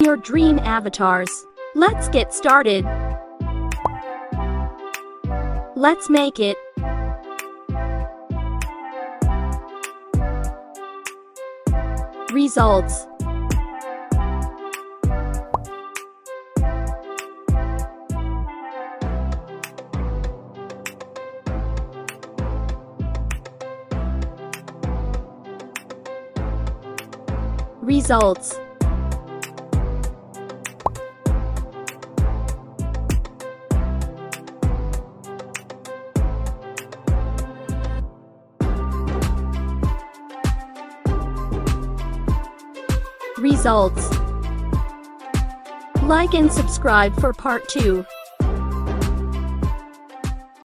your dream avatars. Let's get started. Let's make it. Results. Results. Results. Like and subscribe for part 2.